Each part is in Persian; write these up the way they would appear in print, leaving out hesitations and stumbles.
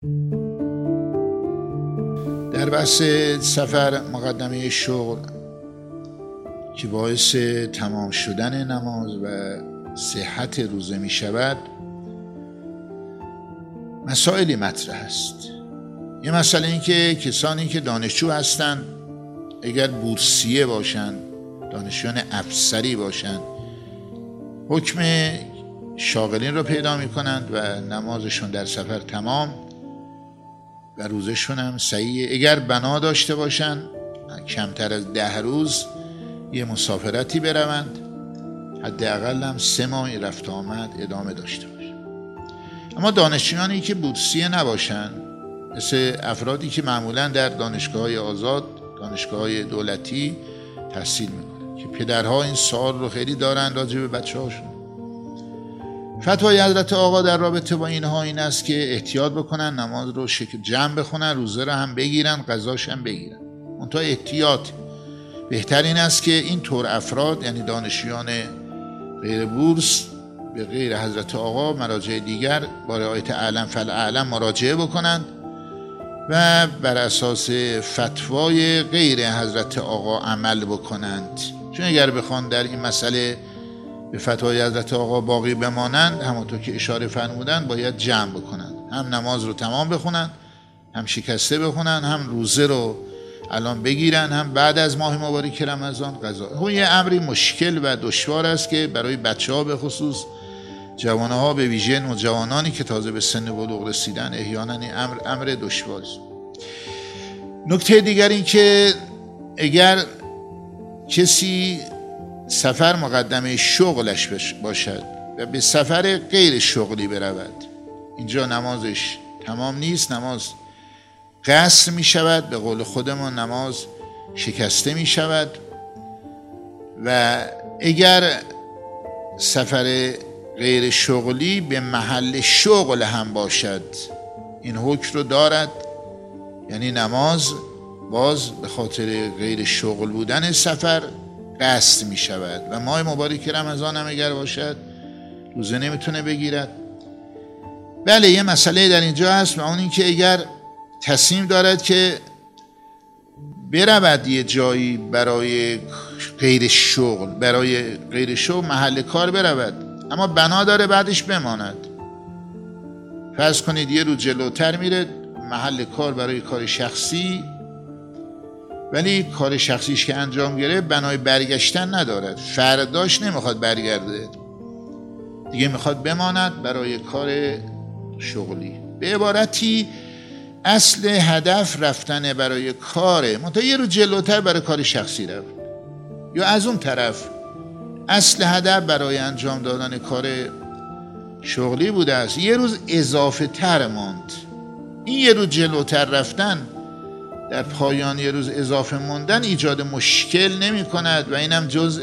در بحث سفر مقدمه شغل که باعث تمام شدن نماز و صحت روزه می شود، مسائلی مطرح است. یه مسئله این که کسانی که دانشجو هستند اگر بورسیه باشند، دانشجویان افسری باشند، حکم شاغلین رو پیدا می کنند و نمازشون در سفر تمام و روزشون هم صحیح. اگر بنا داشته باشند کمتر از 10 روز یه مسافرتی بروند، حداقل هم 3 ماه رفت آمد ادامه داشته باشند. اما دانشجویانی که بورسیه نباشند، مثل افرادی که معمولا در دانشگاه‌های آزاد، دانشگاه‌های دولتی تحصیل میکنند که پدرها این سوال رو خیلی دارن راجع به بچه‌هاشون. فتوای حضرت آقا در رابطه با اینها این است که احتیاط بکنن، نماز رو جمع بخونن، روزه رو هم بگیرن، قضاش هم بگیرن. منتها احتیاط بهترین است که این طور افراد، یعنی دانشجویان غیر بورس، به غیر حضرت آقا مراجع دیگر با رعایت اعلم فالاعلم مراجعه بکنند و بر اساس فتوای غیر حضرت آقا عمل بکنند. چون اگر بخوان در این مسئله به فتوای حضرت آقا باقی بمانند، همونطور که اشاره فرمودند، باید جمع بکنند، هم نماز رو تمام بخونند، هم شکسته بخونند، هم روزه رو الان بگیرن، هم بعد از ماه مبارک رمضان قضا. اون یه امری مشکل و دشوار است که برای بچه‌ها به خصوص، جوانها به ویژه، نوجوانانی که تازه به سن بلوغ رسیدن، احیانا این امر دشوار است. نکته دیگر این که اگر کسی سفر مقدمه شغلش باشد و به سفر غیر شغلی برود، اینجا نمازش تمام نیست، نماز قصر می شود، به قول خودمون نماز شکسته می شود. و اگر سفر غیر شغلی به محل شغل هم باشد، این حکم رو دارد، یعنی نماز باز به خاطر غیر شغل بودن سفر قصد می شود. و ماه مبارک رمضان هم اگر باشد روزه نمیتونه بگیرد. بله، یه مسئله در اینجا هست و اون این که اگر تصمیم دارد که برود یه جایی برای غیر شغل محل کار برود، اما بنا داره بعدش بماند، فرض کنید یه روز جلوتر میره محل کار برای کار شخصی، ولی کار شخصیش که انجام گرفت بنای برگشتن ندارد، فرداش نمیخواد برگرده دیگه، میخواد بماند برای کار شغلی. به عبارتی اصل هدف رفتن برای کاره، منتها یه روز جلوتر برای کار شخصی رفت، یا از اون طرف اصل هدف برای انجام دادن کار شغلی بوده است، یه روز اضافه تر ماند. این یه روز جلوتر رفتن در پایان یه روز اضافه موندن ایجاد مشکل نمی کند و اینم جزء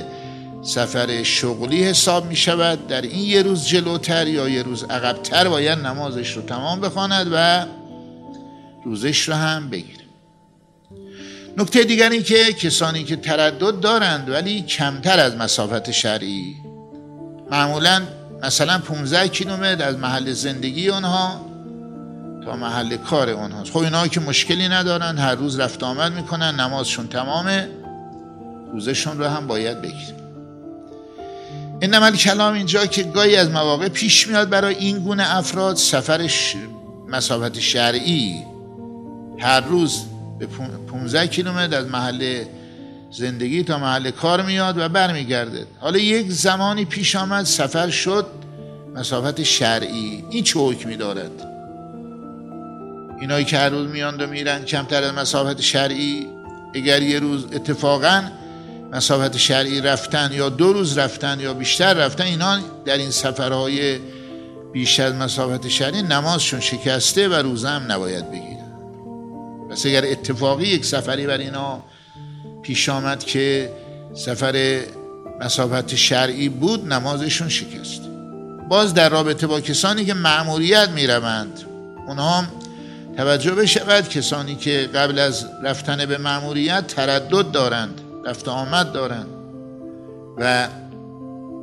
سفر شغلی حساب می شود. در این یه روز جلوتر یا یه روز عقبتر باید نمازش رو تمام بخواند و روزش رو هم بگیره. نکته دیگر این که کسانی که تردد دارند ولی کمتر از مسافت شرعی، معمولا مثلا 15 کیلومتر از محل زندگی اونها تا محل کار اونها، خب اینا که مشکلی ندارن، هر روز رفت آمد میکنن، نمازشون تمامه، روزشون رو هم باید بگیرن. انما کلام اینجا که گاهی از مواقع پیش میاد برای این گونه افراد سفر مسافت شرعی هر روز به 15 کیلومتر از محل زندگی تا محل کار میاد و برمیگرده. حالا یک زمانی پیش آمد سفر شد مسافت شرعی، این چه حکمی دارد؟ اینایی که هر روز میاند و میرن کمتر از مسافت شرعی، اگر یه روز اتفاقاً مسافت شرعی رفتن یا 2 روز رفتن یا بیشتر رفتن، اینا در این سفرهای بیش از مسافت شرعی نمازشون شکسته و روزه هم نباید بگیرن. پس اگر اتفاقی یک سفری بر اینا پیش آمد که سفر مسافت شرعی بود، نمازشون شکسته. باز در رابطه با کسانی که مأموریت میروند، اونها هم توجه بشود کسانی که قبل از رفتن به مأموریت تردد دارند، رفت آمد دارند و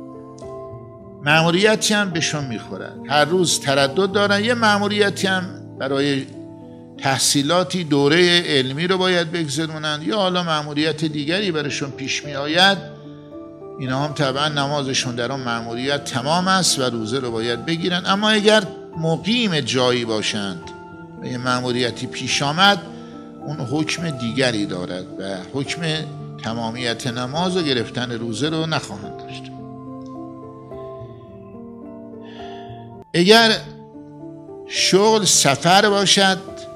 مأموریتی هم بهشون میخورند، هر روز تردد دارند، یه مأموریتی هم برای تحصیلاتی دوره علمی رو باید بگذرونن یا حالا مأموریت دیگری برشون پیش می آید، اینا هم طبعا نمازشون در اون مأموریت تمام است و روزه رو باید بگیرن. اما اگر مقیم جایی باشند و یه مأموریتی پیش آمد، اون حکم دیگری دارد و حکم تمامیت نماز و گرفتن روزه رو نخواهند داشت. اگر شغل سفر باشد،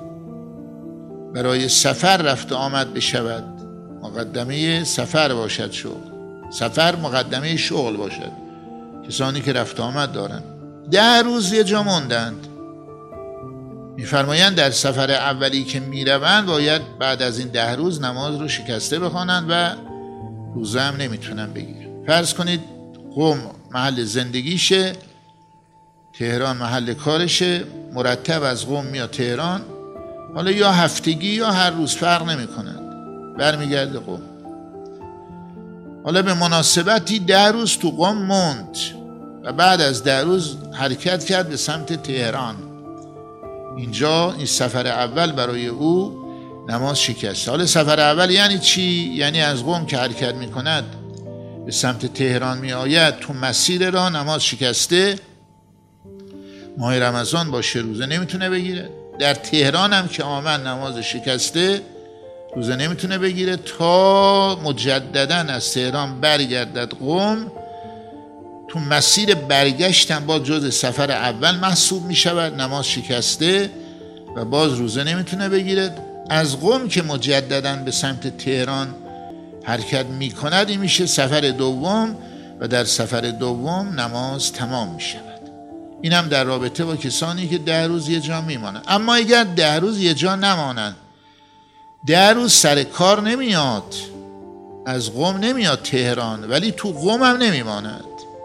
برای سفر رفت آمد بشود، مقدمه سفر باشد، سفر مقدمه شغل باشد، کسانی که رفت آمد دارند 10 روز یه جا موندند، میفرمایند در سفر اولی که میروند باید بعد از این 10 روز نماز رو شکسته بخوانند و روزه هم نمیتونن بگیرن. فرض کنید قم محل زندگیشه، تهران محل کارشه، مرتب از قم میاد تهران، حالا یا هفتگی یا هر روز فرق نمی کند، برمیگرده قم. حالا به مناسبتی 10 روز تو قم موند و بعد از 10 روز حرکت کرد به سمت تهران. اینجا این سفر اول برای او نماز شکسته. حالا سفر اول یعنی چی؟ یعنی از قم که حرکت می کند به سمت تهران می آید، تو مسیر را نماز شکسته، ماه رمضان باشه روزه نمیتونه بگیره. در تهران هم که آمد نماز شکسته، روزه نمیتونه بگیره تا مجددا از تهران برگردد قم. تو مسیر برگشتن با جز سفر اول محسوب میشود، نماز شکسته و باز روزه نمیتونه بگیره. از قم که مجددا به سمت تهران حرکت میکند، این میشه سفر دوم و در سفر دوم نماز تمام میشود. این هم در رابطه با کسانی که 10 روز یه جا میمانند. اما اگر 10 روز یه جا نمانند، 10 روز سر کار نمیاد، از قم نمیاد تهران ولی تو قم هم نمیماند،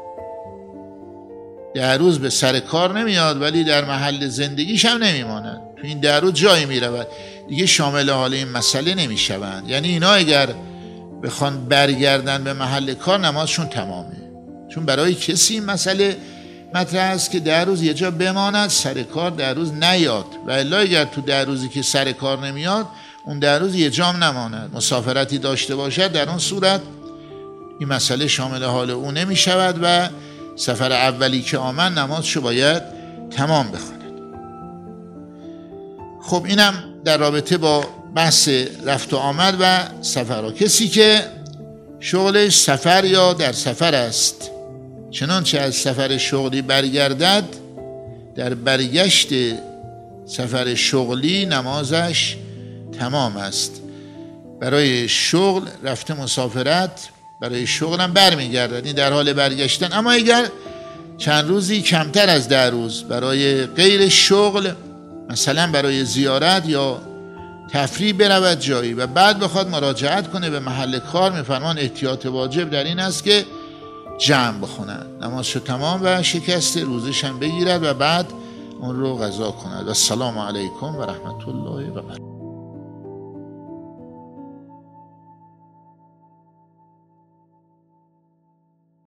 10 روز به سر کار نمیاد ولی در محل زندگیش هم نمیماند، تو این 10 روز جایی میرود، دیگه شامل حال این مسئله نمیشوند. یعنی اینا اگر بخوان برگردن به محل کار، نمازشون تمامه. چون برای کسی این مسئله مطرح است که 10 روز یه جا بماند، سر کار 10 روز نیاد، و الا اگر تو 10 روزی که سر کار نمیاد، اون 10 روز یه جا نماند، مسافرتی داشته باشد، در اون صورت این مسئله شامل حال او نمی شود و سفر اولی که آمد نمازشو باید تمام بخواند. خب اینم در رابطه با بحث رفت و آمد و سفر. کسی که شغلش سفر یا در سفر است، چنانچه از سفر شغلی برگردد، در برگشت سفر شغلی نمازش تمام است. برای شغل رفته مسافرت، برای شغل هم برمیگردد، این در حال برگشتن. اما اگر چند روزی کمتر از 10 روز برای غیر شغل، مثلا برای زیارت یا تفریح برود جایی و بعد بخواد مراجعت کنه به محل کار، میفرمان احتیاط واجب در این است که جمع بخونند، نمازشو تمام و شکسته، روزش هم بگیرد و بعد اون رو قضا کند. و السلام علیکم و رحمت الله و برکاته.